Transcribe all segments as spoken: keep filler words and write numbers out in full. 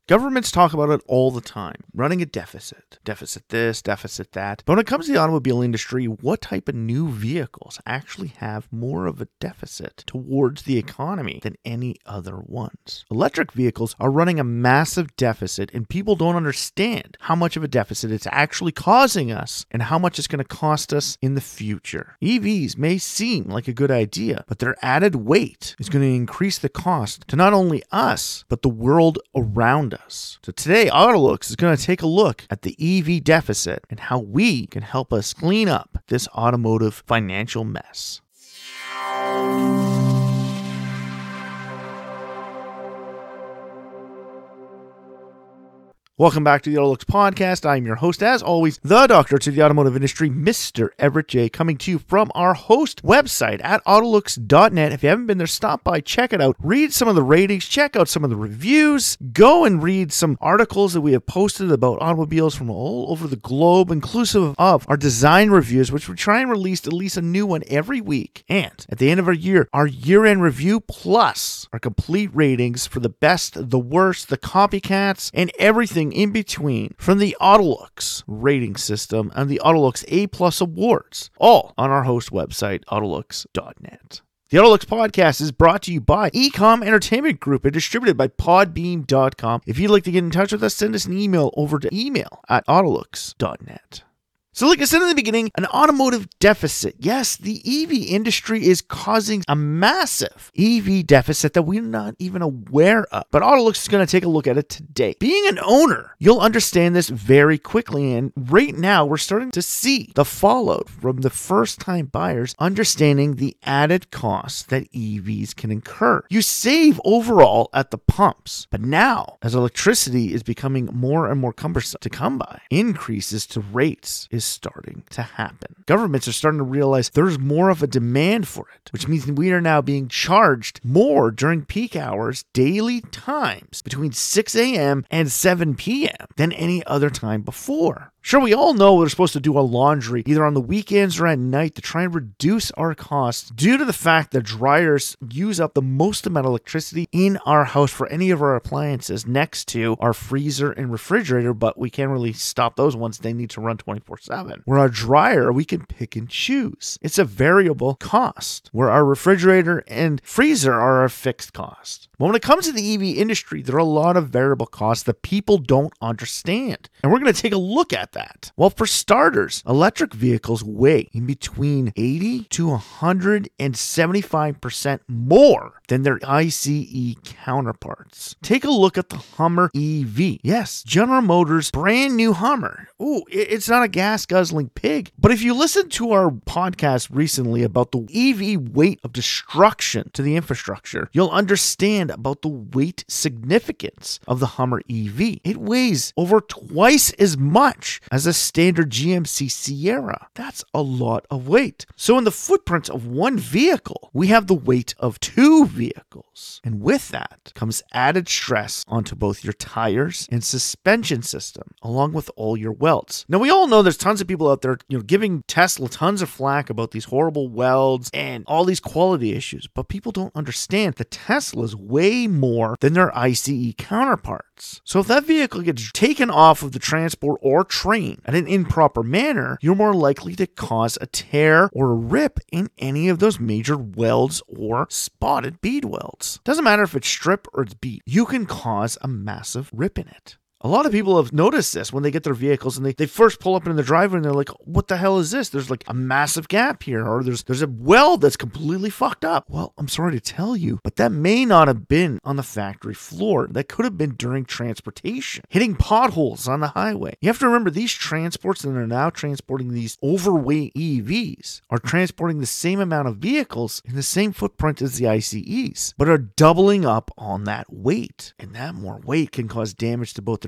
Governments talk about it all the time, running a deficit. Deficit this, deficit that. But when it comes to the automobile industry, what type of new vehicles actually have more of a deficit towards the economy than any other ones? Electric vehicles are running a massive deficit, and people don't understand how much of a deficit it's actually causing us and how much it's going to cost us in the future. E Vs may seem like a good idea, but their added weight is going to increase the cost to not only us, but the world around us. So today, Autolux is going to take a look at the E V deficit and how we can help us clean up this automotive financial mess. Welcome back to the Autolux Podcast. I'm your host, as always, the doctor to the automotive industry, Mister Everett J, coming to you from our host website at Autolux dot net. If you haven't been there, stop by, check it out, read some of the ratings, check out some of the reviews, go and read some articles that we have posted about automobiles from all over the globe, inclusive of our design reviews, which we try and release at least a new one every week. And at the end of our year, our year-end review plus our complete ratings for the best, the worst, the copycats, and everything in between from the Autolux rating system and the Autolux A Plus Awards, all on our host website, Autolux dot net. The Autolux Podcast is brought to you by Ecom Entertainment Group and distributed by Podbeam dot com. If you'd like to get in touch with us, send us an email over to email at Autolux dot net. So like I said in the beginning, an automotive deficit. Yes, the E V industry is causing a massive E V deficit that we're not even aware of. But Autolux is going to take a look at it today. Being an owner, you'll understand this very quickly. And right now, we're starting to see the fallout from the first-time buyers understanding the added costs that E Vs can incur. You save overall at the pumps. But now, as electricity is becoming more and more cumbersome to come by, increases to rates is starting to happen. Governments are starting to realize there's more of a demand for it, which means we are now being charged more during peak hours, daily times, between six a.m. and seven p.m. than any other time before. Sure, we all know we're supposed to do our laundry either on the weekends or at night to try and reduce our costs due to the fact that dryers use up the most amount of electricity in our house for any of our appliances next to our freezer and refrigerator, but we can't really stop those ones. They need to run twenty-four seven. Where our dryer, we can pick and choose. It's a variable cost, where our refrigerator and freezer are a fixed cost. But when it comes to the E V industry, there are a lot of variable costs that people don't understand. And we're going to take a look at that. Well, for starters, electric vehicles weigh in between eighty to one hundred seventy-five percent more than their I C E counterparts. Take a look at the Hummer E V. Yes, General Motors' brand new Hummer. Ooh, it's not a gas-guzzling pig. But if you listen to our podcast recently about the E V weight of destruction to the infrastructure, you'll understand about the weight significance of the Hummer E V. It weighs over twice as much as a standard G M C Sierra. That's a lot of weight. So in the footprint of one vehicle, we have the weight of two vehicles. And with that comes added stress onto both your tires and suspension system, along with all your welds. Now, we all know there's tons of people out there, you know, giving Tesla tons of flack about these horrible welds and all these quality issues, but people don't understand that Tesla's way more than their I C E counterparts. So if that vehicle gets taken off of the transport or train in an improper manner, you're more likely to cause a tear or a rip in any of those major welds or spotted bead welds. Doesn't matter if it's strip or it's bead, you can cause a massive rip in it. A lot of people have noticed this when they get their vehicles and they, they first pull up in the driveway and they're like, what the hell is this? There's like a massive gap here, or there's there's a weld that's completely fucked up. Well, I'm sorry to tell you, but that may not have been on the factory floor. That could have been during transportation, hitting potholes on the highway. You have to remember, these transports that are now transporting these overweight E Vs are transporting the same amount of vehicles in the same footprint as the I C Es, but are doubling up on that weight. And that more weight can cause damage to both the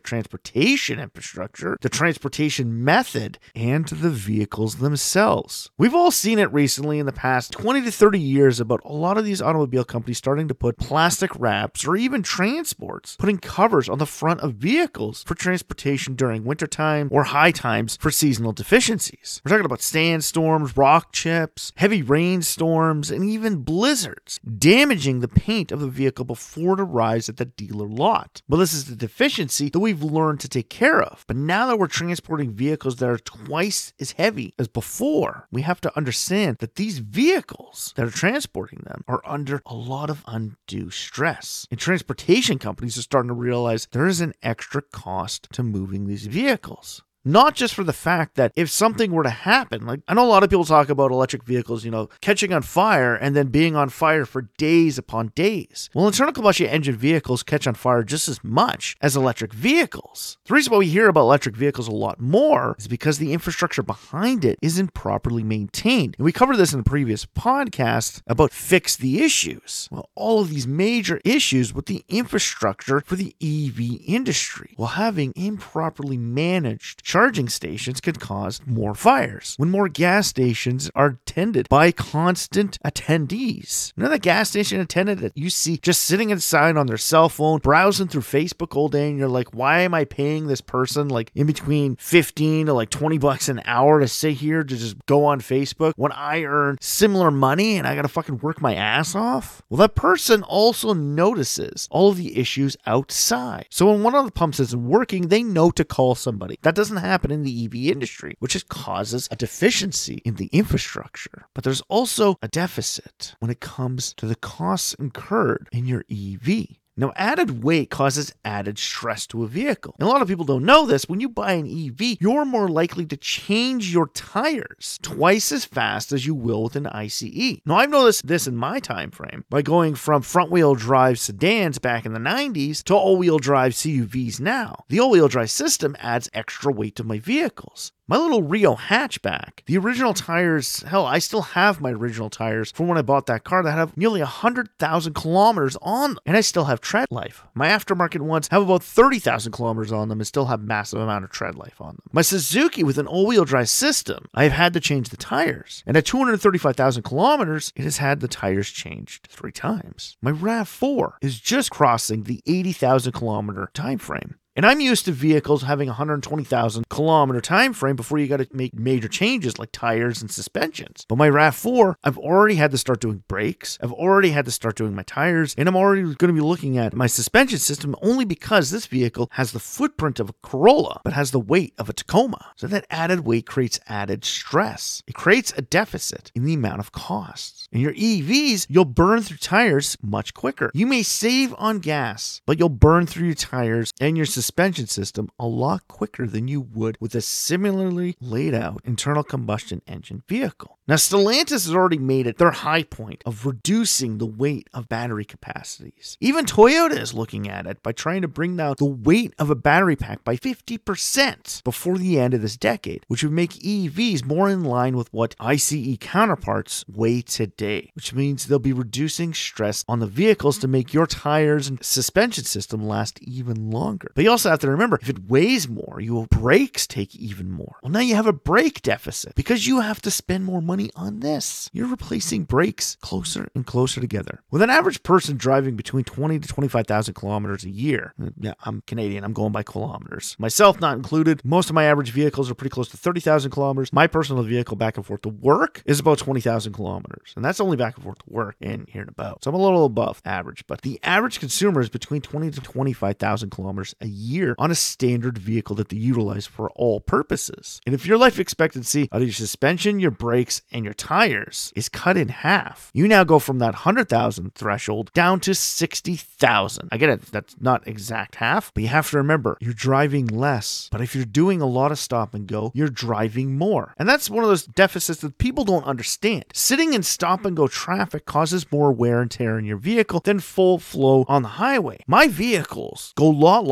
transportation infrastructure, the transportation method, and the vehicles themselves. We've all seen it recently in the past twenty to thirty years about a lot of these automobile companies starting to put plastic wraps or even transports, putting covers on the front of vehicles for transportation during wintertime or high times for seasonal deficiencies. We're talking about sandstorms, rock chips, heavy rainstorms, and even blizzards, damaging the paint of the vehicle before it arrives at the dealer lot. Well, this is the deficiency that we've learned to take care of. But now that we're transporting vehicles that are twice as heavy as before, we have to understand that these vehicles that are transporting them are under a lot of undue stress. And transportation companies are starting to realize there is an extra cost to moving these vehicles. Not just for the fact that if something were to happen, like I know a lot of people talk about electric vehicles, you know, catching on fire and then being on fire for days upon days. Well, internal combustion engine vehicles catch on fire just as much as electric vehicles. The reason why we hear about electric vehicles a lot more is because the infrastructure behind it isn't properly maintained. And we covered this in a previous podcast about fix the issues. Well, all of these major issues with the infrastructure for the E V industry, while having improperly managed charging stations can cause more fires when more gas stations are attended by constant attendees. You know that gas station attendant that you see just sitting inside on their cell phone, browsing through Facebook all day, and you're like, why am I paying this person like in between fifteen to like twenty bucks an hour to sit here to just go on Facebook when I earn similar money and I gotta fucking work my ass off? Well, that person also notices all of the issues outside. So when one of the pumps isn't working, they know to call somebody. That doesn't happen in the E V industry, which just causes a deficiency in the infrastructure. But there's also a deficit when it comes to the costs incurred in your E V. Now, added weight causes added stress to a vehicle. And a lot of people don't know this. When you buy an E V, you're more likely to change your tires twice as fast as you will with an I C E. Now, I've noticed this in my time frame by going from front-wheel drive sedans back in the nineties to all-wheel drive C U Vs now. The all-wheel drive system adds extra weight to my vehicles. My little Rio hatchback, the original tires, hell, I still have my original tires from when I bought that car that have nearly one hundred thousand kilometers on them, and I still have tread life. My aftermarket ones have about thirty thousand kilometers on them and still have massive amount of tread life on them. My Suzuki with an all-wheel drive system, I have had to change the tires, and at two hundred thirty-five thousand kilometers, it has had the tires changed three times. My RAV four is just crossing the eighty thousand kilometer time frame. And I'm used to vehicles having a one hundred twenty thousand kilometer time frame before you got to make major changes like tires and suspensions. But my RAV four, I've already had to start doing brakes. I've already had to start doing my tires. And I'm already going to be looking at my suspension system only because this vehicle has the footprint of a Corolla, but has the weight of a Tacoma. So that added weight creates added stress. It creates a deficit in the amount of costs. In your E Vs, you'll burn through tires much quicker. You may save on gas, but you'll burn through your tires and your suspension suspension system a lot quicker than you would with a similarly laid out internal combustion engine vehicle. Now, Stellantis has already made it their high point of reducing the weight of battery capacities. Even Toyota is looking at it by trying to bring down the weight of a battery pack by fifty percent before the end of this decade, which would make E Vs more in line with what I C E counterparts weigh today, which means they'll be reducing stress on the vehicles to make your tires and suspension system last even longer. But you also have to remember, if it weighs more, your brakes take even more. Well, now you have a brake deficit because you have to spend more money on this. You're replacing brakes closer and closer together. With an average person driving between twenty to twenty-five thousand kilometers a year, yeah, I'm Canadian, I'm going by kilometers. Myself not included, most of my average vehicles are pretty close to thirty thousand kilometers. My personal vehicle back and forth to work is about twenty thousand kilometers. And that's only back and forth to work and here and about. So I'm a little above average, but the average consumer is between twenty to twenty-five thousand kilometers a year on a standard vehicle that they utilize for all purposes. And if your life expectancy of your suspension, your brakes, and your tires is cut in half, you now go from that one hundred thousand threshold down to sixty thousand. I get it, that's not exact half, but you have to remember, you're driving less. But if you're doing a lot of stop and go, you're driving more. And that's one of those deficits that people don't understand. Sitting in stop and go traffic causes more wear and tear in your vehicle than full flow on the highway. My vehicles go a lot longer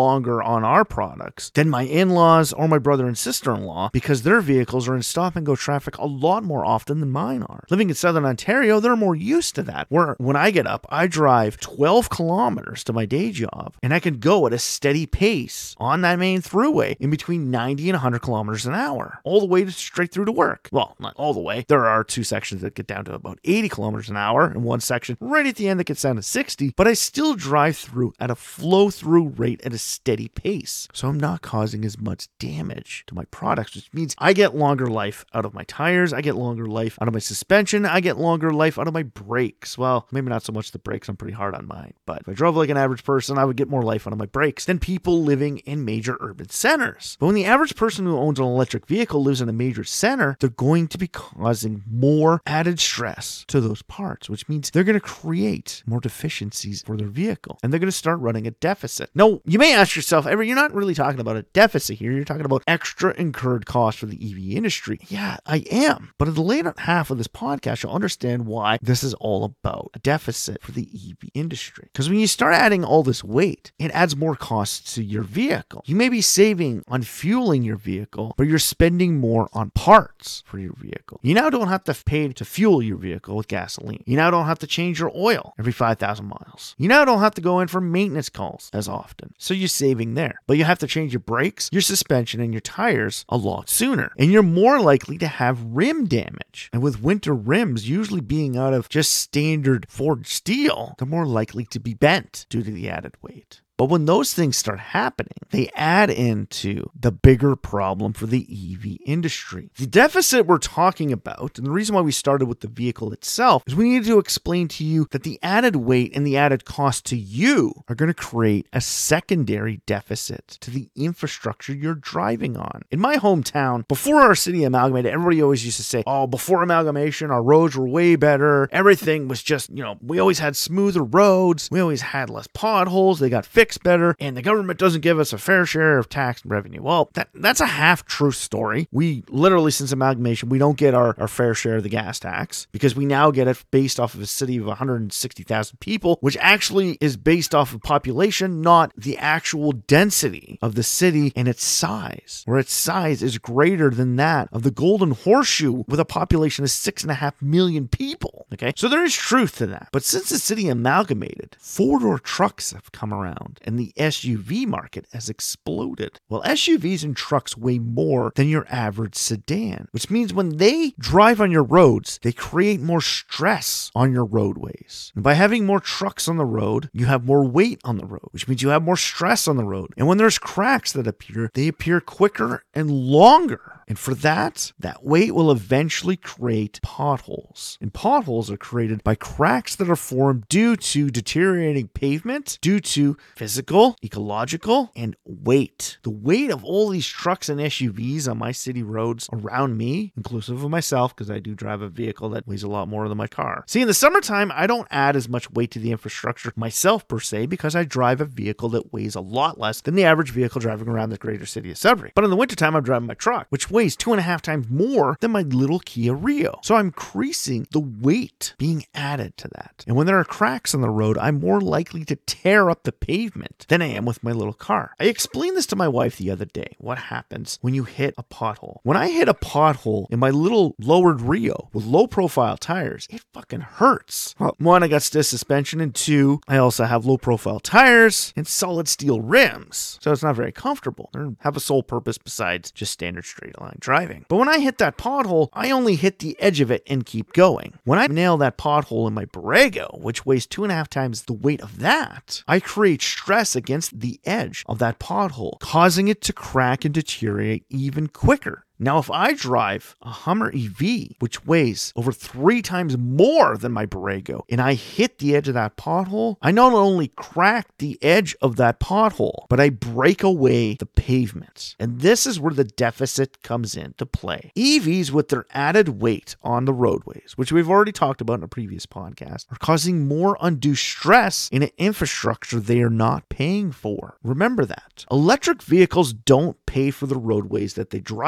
on our products than my in-laws or my brother and sister-in-law because their vehicles are in stop-and-go traffic a lot more often than mine are. Living in Southern Ontario, they're more used to that, where when I get up, I drive twelve kilometers to my day job, and I can go at a steady pace on that main throughway in between ninety and one hundred kilometers an hour, all the way to straight through to work. Well, not all the way. There are two sections that get down to about eighty kilometers an hour, and one section right at the end that gets down to sixty, but I still drive through at a flow-through rate at a steady pace. So I'm not causing as much damage to my products, which means I get longer life out of my tires, I get longer life out of my suspension, I get longer life out of my brakes. Well, maybe not so much the brakes, I'm pretty hard on mine, but if I drove like an average person, I would get more life out of my brakes than people living in major urban centers. But when the average person who owns an electric vehicle lives in a major center, they're going to be causing more added stress to those parts, which means they're going to create more deficiencies for their vehicle, and they're going to start running a deficit. Now, you may ask yourself, Everett, you're not really talking about a deficit here. You're talking about extra incurred costs for the E V industry. Yeah, I am. But in the later half of this podcast, you'll understand why this is all about a deficit for the E V industry. Because when you start adding all this weight, it adds more costs to your vehicle. You may be saving on fueling your vehicle, but you're spending more on parts for your vehicle. You now don't have to pay to fuel your vehicle with gasoline. You now don't have to change your oil every five thousand miles. You now don't have to go in for maintenance calls as often. So you're saving there. But you have to change your brakes, your suspension, and your tires a lot sooner. And you're more likely to have rim damage. And with winter rims usually being out of just standard forged steel, they're more likely to be bent due to the added weight. But when those things start happening, they add into the bigger problem for the E V industry. The deficit we're talking about, and the reason why we started with the vehicle itself, is we need to explain to you that the added weight and the added cost to you are going to create a secondary deficit to the infrastructure you're driving on. In my hometown, before our city amalgamated, everybody always used to say, oh, before amalgamation, our roads were way better. Everything was just, you know, we always had smoother roads. We always had less potholes. They got fixed better, and the government doesn't give us a fair share of tax revenue. Well, that, that's a half-true story. We literally, since amalgamation, we don't get our, our fair share of the gas tax because we now get it based off of a city of one hundred sixty thousand people, which actually is based off of population, not the actual density of the city and its size, where its size is greater than that of the Golden Horseshoe with a population of six and a half million people. Okay, so there is truth to that. But since the city amalgamated, four-door trucks have come around and the S U V market has exploded. Well, S U Vs and trucks weigh more than your average sedan, which means when they drive on your roads, they create more stress on your roadways. And by having more trucks on the road, you have more weight on the road, which means you have more stress on the road. And when there's cracks that appear, they appear quicker and longer. And for that, that weight will eventually create potholes. And potholes are created by cracks that are formed due to deteriorating pavement, due to physical, ecological, and weight. The weight of all these trucks and S U Vs on my city roads around me, inclusive of myself, because I do drive a vehicle that weighs a lot more than my car. See, in the summertime, I don't add as much weight to the infrastructure myself per se, because I drive a vehicle that weighs a lot less than the average vehicle driving around the greater city of Sudbury. But in the wintertime, I'm driving my truck, which weighs two and a half times more than my little Kia Rio. So I'm increasing the weight being added to that. And when there are cracks on the road, I'm more likely to tear up the pavement than I am with my little car. I explained this to my wife the other day. What happens when you hit a pothole? When I hit a pothole in my little lowered Rio with low profile tires, it fucking hurts. Well, one, I got stiff suspension, and two, I also have low profile tires and solid steel rims. So it's not very comfortable. They have a sole purpose besides just standard straight line driving. But when I hit that pothole, I only hit the edge of it and keep going. When I nail that pothole in my Borrego, which weighs two and a half times the weight of that, I create stress against the edge of that pothole, causing it to crack and deteriorate even quicker. Now, if I drive a Hummer E V, which weighs over three times more than my Borrego, and I hit the edge of that pothole, I not only crack the edge of that pothole, but I break away the pavement. And this is where the deficit comes into play. E Vs, with their added weight on the roadways, which we've already talked about in a previous podcast, are causing more undue stress in an infrastructure they are not paying for. Remember that. Electric vehicles don't pay for the roadways that they drive on.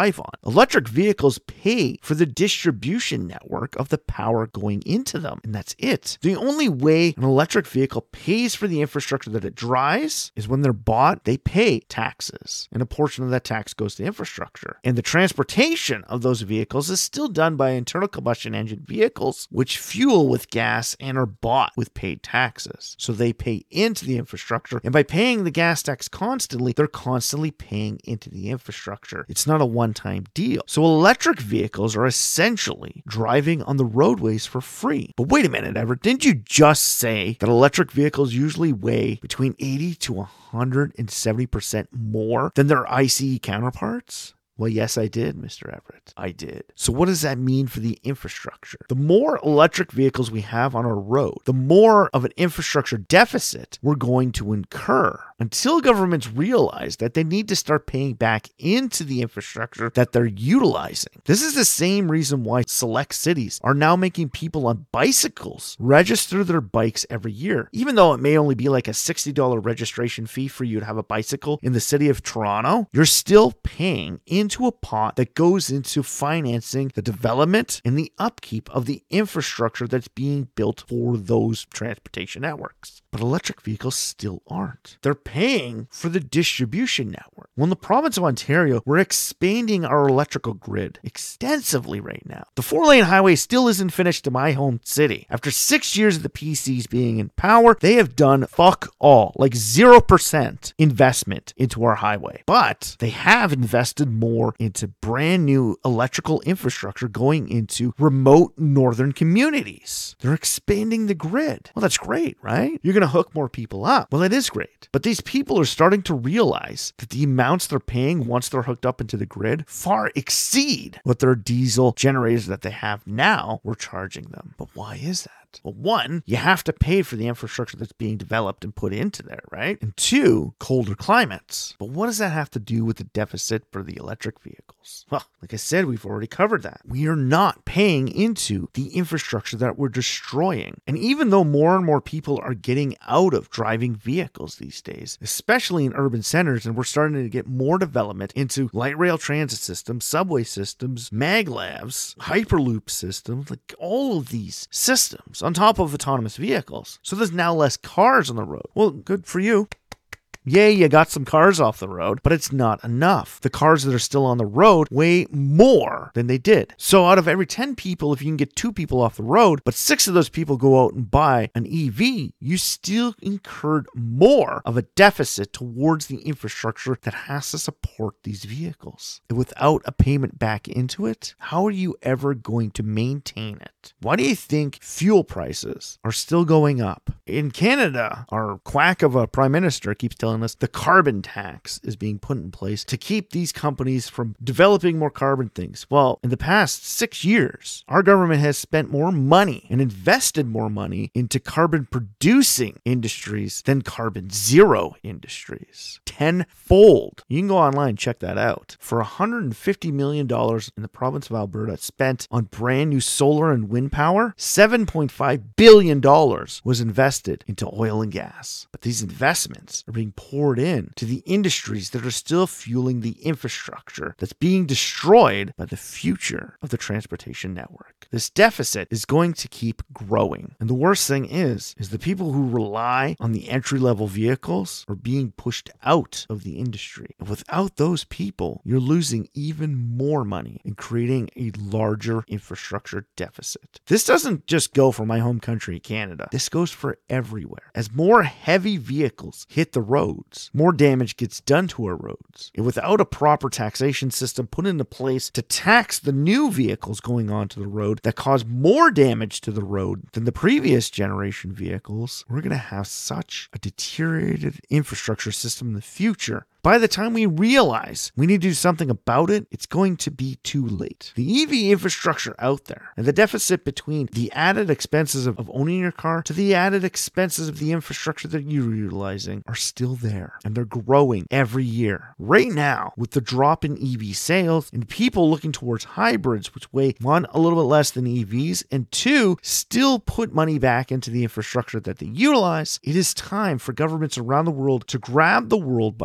Electric vehicles pay for the distribution network of the power going into them, and that's it. The only way an electric vehicle pays for the infrastructure that it drives is when they're bought, they pay taxes, and a portion of that tax goes to infrastructure. And the transportation of those vehicles is still done by internal combustion engine vehicles, which fuel with gas and are bought with paid taxes. So they pay into the infrastructure, and by paying the gas tax constantly, they're constantly paying into the infrastructure. It's not a one-time deal. So electric vehicles are essentially driving on the roadways for free. But wait a minute, Everett, didn't you just say that electric vehicles usually weigh between eighty to one hundred seventy percent more than their I C E counterparts? Well, yes, I did, Mister Everett. I did. So what does that mean for the infrastructure? The more electric vehicles we have on our road, the more of an infrastructure deficit we're going to incur until governments realize that they need to start paying back into the infrastructure that they're utilizing. This is the same reason why select cities are now making people on bicycles register their bikes every year. Even though it may only be like a sixty dollars registration fee for you to have a bicycle in the city of Toronto, you're still paying in into a pot that goes into financing the development and the upkeep of the infrastructure that's being built for those transportation networks. But electric vehicles still aren't. They're paying for the distribution network. Well, in the province of Ontario, we're expanding our electrical grid extensively right now. The four-lane highway still isn't finished in my home city. After six years of the P Cs being in power, they have done fuck all, like zero percent investment into our highway. But they have invested more into brand new electrical infrastructure going into remote northern communities. They're expanding the grid. Well, that's great, right? You're going to hook more people up. Well, it is great. But these people are starting to realize that the amounts they're paying once they're hooked up into the grid far exceed what their diesel generators that they have now were charging them. But why is that? Well, one, you have to pay for the infrastructure that's being developed and put into there, right? And two, colder climates. But what does that have to do with the deficit for the electric vehicles? Well, like I said, we've already covered that. We are not paying into the infrastructure that we're destroying. And even though more and more people are getting out of driving vehicles these days, especially in urban centers, and we're starting to get more development into light rail transit systems, subway systems, maglevs, hyperloop systems, like all of these systems on top of autonomous vehicles. So there's now less cars on the road. Well, good for you. Yay, you got some cars off the road, but it's not enough. The cars that are still on the road weigh more than they did. So out of every ten people, if you can get two people off the road, but six of those people go out and buy an E V, you still incurred more of a deficit towards the infrastructure that has to support these vehicles. And without a payment back into it, how are you ever going to maintain it? Why do you think fuel prices are still going up? In Canada, our quack of a prime minister keeps telling us the carbon tax is being put in place to keep these companies from developing more carbon things. Well, in the past six years, our government has spent more money and invested more money into carbon producing industries than carbon zero industries. Tenfold. You can go online, check that out. For one hundred fifty million dollars in the province of Alberta spent on brand new solar and wind power, seven point five billion dollars was invested into oil and gas. But these investments are being poured in to the industries that are still fueling the infrastructure that's being destroyed by the future of the transportation network. This deficit is going to keep growing. And the worst thing is, is the people who rely on the entry-level vehicles are being pushed out of the industry. And without those people, you're losing even more money and creating a larger infrastructure deficit. This doesn't just go for my home country, Canada. This goes for everywhere. As more heavy vehicles hit the roads, more damage gets done to our roads. And without a proper taxation system put into place to tax the new vehicles going onto the road that cause more damage to the road than the previous generation vehicles, we're going to have such a deteriorated infrastructure system in the future. By the time we realize we need to do something about it, it's going to be too late. The E V infrastructure out there and the deficit between the added expenses of, of owning your car to the added expenses of the infrastructure that you're utilizing are still there, and they're growing every year. Right now, with the drop in E V sales and people looking towards hybrids, which weigh one, a little bit less than E Vs, and two, still put money back into the infrastructure that they utilize, it is time for governments around the world to grab the world by the horns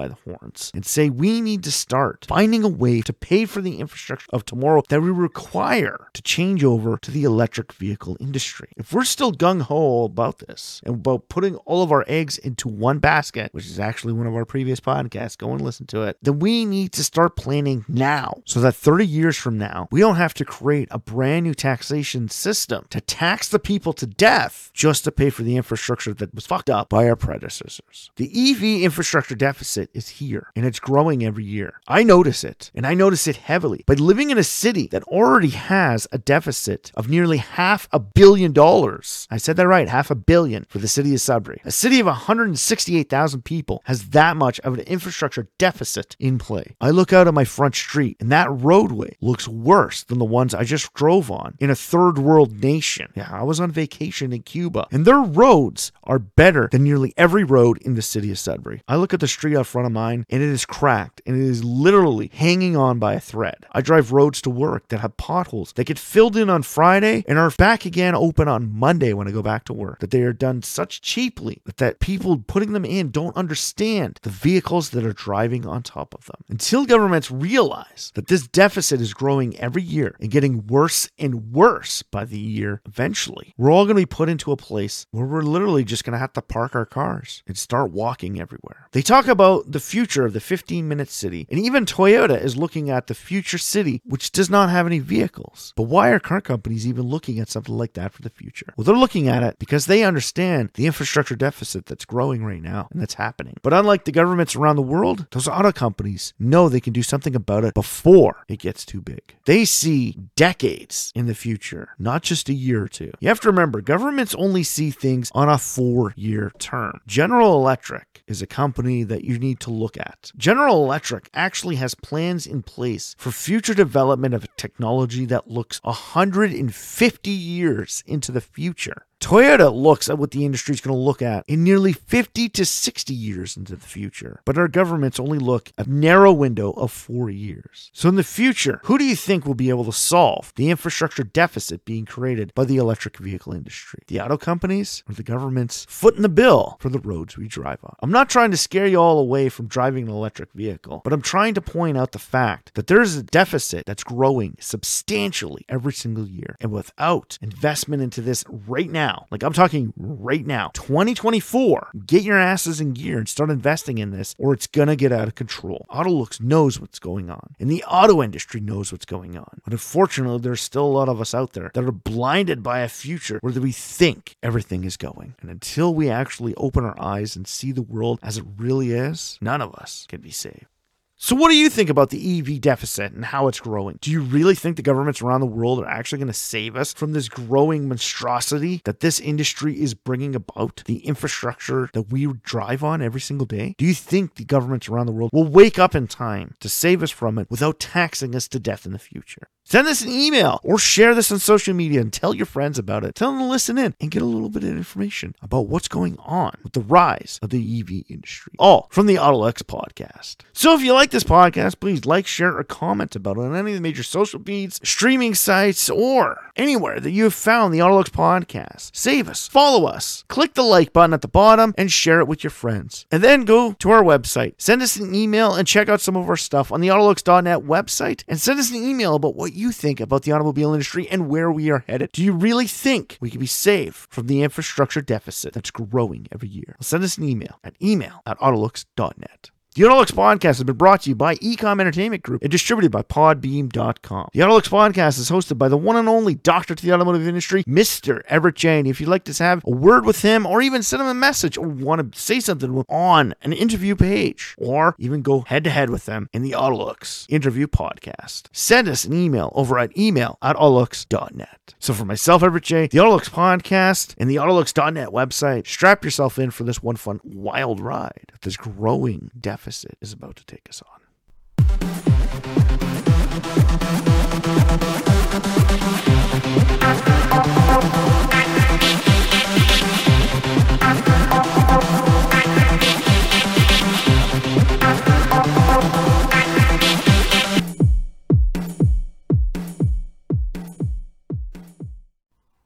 horns and say we need to start finding a way to pay for the infrastructure of tomorrow that we require to change over to the electric vehicle industry. If we're still gung-ho about this and about putting all of our eggs into one basket, which is actually one of our previous podcasts, go and listen to it, then we need to start planning now so that thirty years from now, we don't have to create a brand new taxation system to tax the people to death just to pay for the infrastructure that was fucked up by our predecessors. The E V infrastructure deficit is here and it's growing every year. I notice it, and I notice it heavily by living in a city that already has a deficit of nearly half a billion dollars. I said that right, half a billion for the city of Sudbury. A city of one hundred sixty-eight thousand people has that much of an infrastructure deficit in play. I look out at my front street and that roadway looks worse than the ones I just drove on in a third world nation. Yeah, I was on vacation in Cuba and their roads are better than nearly every road in the city of Sudbury. I look at the street out front of mine and it is cracked and it is literally hanging on by a thread. I drive roads to work that have potholes that get filled in on Friday and are back again open on Monday when I go back to work. That they are done such cheaply that, that people putting them in don't understand the vehicles that are driving on top of them. Until governments realize that this deficit is growing every year and getting worse and worse by the year, eventually, we're all going to be put into a place where we're literally just going to have to park our cars and start walking everywhere. They talk about the future of the fifteen minute city, and even Toyota is looking at the future city, which does not have any vehicles. But why are car companies even looking at something like that for the future? Well, they're looking at it because they understand the infrastructure deficit that's growing right now and that's happening. But unlike the governments around the world, those auto companies know they can do something about it before it gets too big. They see decades in the future, not just a year or two. You have to remember, governments only see things on a four-year term. General Electric is a company that you need to look at. General Electric actually has plans in place for future development of technology that looks one hundred fifty years into the future. Toyota looks at what the industry is going to look at in nearly fifty to sixty years into the future, but our governments only look at a narrow window of four years. So in the future, who do you think will be able to solve the infrastructure deficit being created by the electric vehicle industry? The auto companies or the government's footing the bill for the roads we drive on? I'm not trying to scare you all away from driving an electric vehicle, but I'm trying to point out the fact that there's a deficit that's growing substantially every single year. And without investment into this right now, like I'm talking right now, twenty twenty-four, get your asses in gear and start investing in this or it's gonna get out of control. Autolux knows what's going on and the auto industry knows what's going on. But unfortunately, there's still a lot of us out there that are blinded by a future where we think everything is going. And until we actually open our eyes and see the world as it really is, none of us can be saved. So what do you think about the E V deficit and how it's growing? Do you really think the governments around the world are actually going to save us from this growing monstrosity that this industry is bringing about, the infrastructure that we drive on every single day? Do you think the governments around the world will wake up in time to save us from it without taxing us to death in the future? Send us an email or share this on social media and tell your friends about it. Tell them to listen in and get a little bit of information about what's going on with the rise of the E V industry. All from the Autolux podcast. So if you like this podcast, please like, share, or comment about it on any of the major social feeds, streaming sites, or anywhere that you have found the Autolux podcast. Save us, follow us, click the like button at the bottom, and share it with your friends. And then go to our website, send us an email, and check out some of our stuff on the Autolux dot net website, and send us an email about what you think about the automobile industry and where we are headed. Do you really think we can be saved from the infrastructure deficit that's growing every year? Well, send us an email at email at Autolux dot net. The Autolux Podcast has been brought to you by Ecom Entertainment Group and distributed by Podbeam dot com. The Autolux Podcast is hosted by the one and only doctor to the automotive industry, Mister Everett Jane. If you'd like to have a word with him or even send him a message or want to say something to him on an interview page or even go head-to-head with them in the Autolux Interview Podcast, send us an email over at email at Autolux dot net. So for myself, Everett Jane, the Autolux Podcast, and the Autolux dot net website, strap yourself in for this one fun, wild ride that this growing deficit is about to take us on.